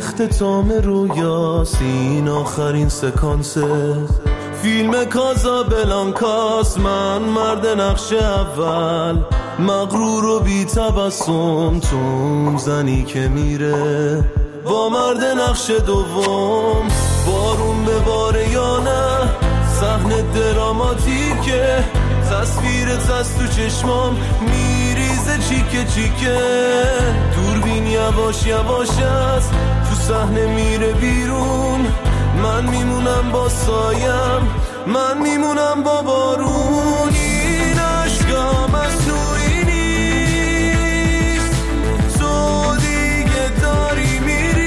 اختتام رویاست، این آخرین سکانسه فیلم کازابلانکاست. من مرد نقش اول، مغرور و بی تبسم، تو زنی که میره با مرد نقش دوم. بارون به باره یا نه، صحنه دراماتیکه، تصویرت از تو چشمام میریزه چیکه چیکه. دوربین یواش یواش است تو صحنه میره بیرون، من میمونم با سایم، من میمونم با بارون. این عشقم از تویی نیست، تو دیگه داری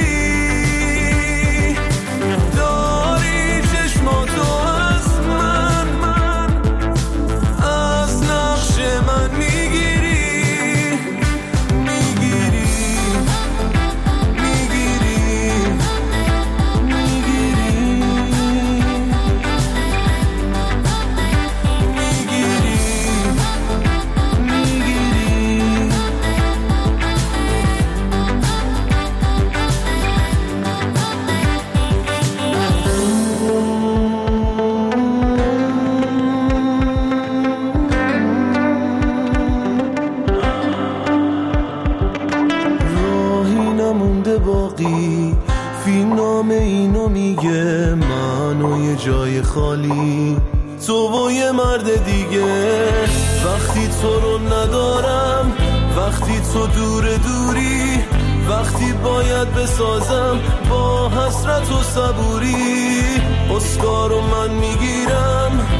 میری، داری چشماتو از من از نقش من میگیری میگیری باقی. فیلم نام اینو میگه، من و یه جای خالی، تو و یه مرد دیگه. وقتی تو رو ندارم، وقتی تو دوری، وقتی باید بسازم با حسرت و صبوری. اسکارو من میگیرم